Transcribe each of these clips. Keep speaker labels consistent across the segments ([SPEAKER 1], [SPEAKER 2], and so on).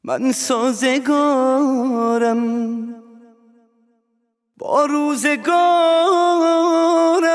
[SPEAKER 1] من سازگارم با روزگارم.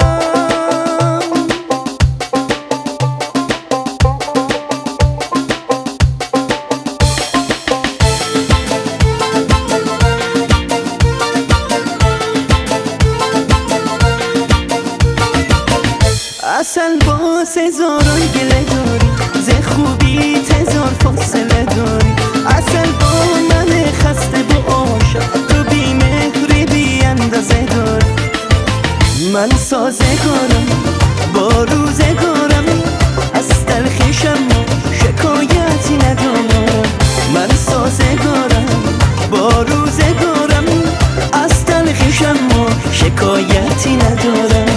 [SPEAKER 1] اصل باز هزاران گله داری، ز خوبی هزار فاصله داری. اصل با من خسته با عاشق، تو بی مهری بی اندازه داری. من سازگارم با روزگارم، از تلخیشم شکایتی ندارم. من سازگارم با روزگارم، از تلخیشم شکایتی ندارم.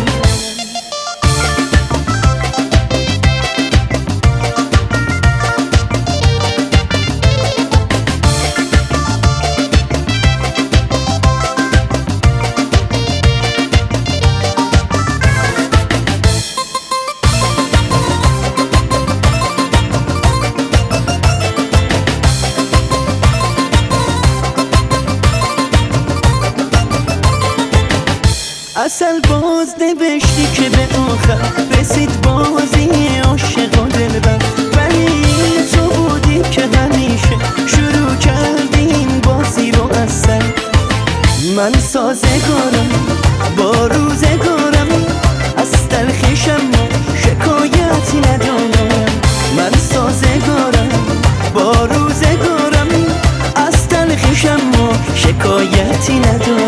[SPEAKER 1] اصل باز نوشتی که به آخر رسید بازی عاشق و دلبر، ولی تو بودی که همیشه شروع کردی این بازی رو. اصل من سازگارم با روزگارم، از تلخیشم شکایتی ندارم. من سازگارم با روزگارم، از تلخیشم شکایتی ندارم.